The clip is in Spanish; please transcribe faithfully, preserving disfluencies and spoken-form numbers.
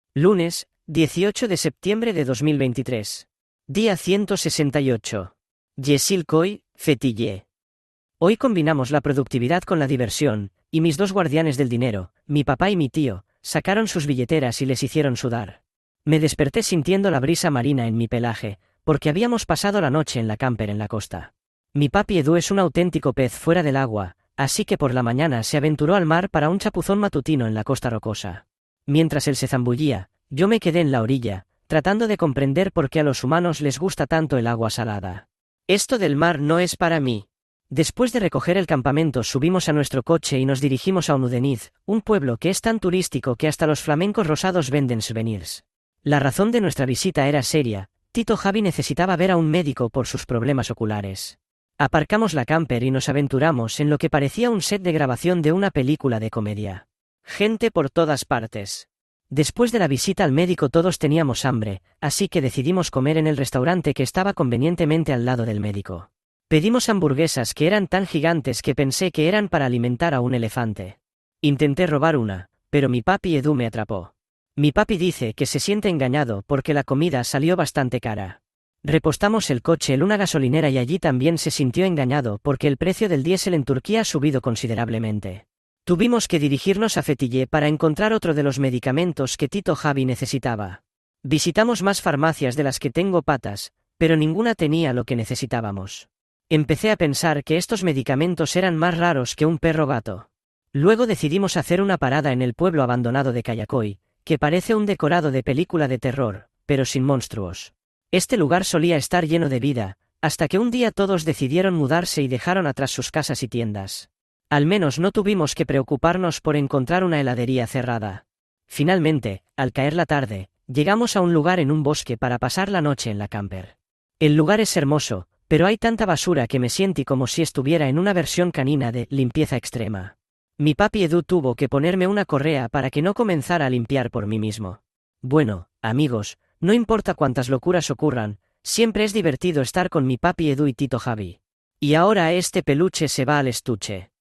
Lunes, dieciocho de septiembre de dos mil veintitrés. Día ciento sesenta y ocho. Yesil Koi, Fetille. Hoy combinamos la productividad con la diversión, y mis dos guardianes del dinero, mi papá y mi tío, sacaron sus billeteras y les hicieron sudar. Me desperté sintiendo la brisa marina en mi pelaje, porque habíamos pasado la noche en la camper en la costa. Mi papi Edu es un auténtico pez fuera del agua, así que por la mañana se aventuró al mar para un chapuzón matutino en la costa rocosa. Mientras él se zambullía, yo me quedé en la orilla, tratando de comprender por qué a los humanos les gusta tanto el agua salada. Esto del mar no es para mí. Después de recoger el campamento subimos a nuestro coche y nos dirigimos a Onudeniz, un pueblo que es tan turístico que hasta los flamencos rosados venden souvenirs. La razón de nuestra visita era seria. Tito Javi necesitaba ver a un médico por sus problemas oculares. Aparcamos la camper y nos aventuramos en lo que parecía un set de grabación de una película de comedia. Gente por todas partes. Después de la visita al médico todos teníamos hambre, así que decidimos comer en el restaurante que estaba convenientemente al lado del médico. Pedimos hamburguesas que eran tan gigantes que pensé que eran para alimentar a un elefante. Intenté robar una, pero mi papi Edu me atrapó. Mi papi dice que se siente engañado porque la comida salió bastante cara. Repostamos el coche en una gasolinera y allí también se sintió engañado porque el precio del diésel en Turquía ha subido considerablemente. Tuvimos que dirigirnos a Fetille para encontrar otro de los medicamentos que Tito Javi necesitaba. Visitamos más farmacias de las que tengo patas, pero ninguna tenía lo que necesitábamos. Empecé a pensar que estos medicamentos eran más raros que un perro gato. Luego decidimos hacer una parada en el pueblo abandonado de Kayakoi, que parece un decorado de película de terror, pero sin monstruos. Este lugar solía estar lleno de vida, hasta que un día todos decidieron mudarse y dejaron atrás sus casas y tiendas. Al menos no tuvimos que preocuparnos por encontrar una heladería cerrada. Finalmente, al caer la tarde, llegamos a un lugar en un bosque para pasar la noche en la camper. El lugar es hermoso, pero hay tanta basura que me sientí como si estuviera en una versión canina de limpieza extrema. Mi papi Edu tuvo que ponerme una correa para que no comenzara a limpiar por mí mismo. Bueno, amigos, no importa cuántas locuras ocurran, siempre es divertido estar con mi papi Edu y Tito Javi. Y ahora este peluche se va al estuche.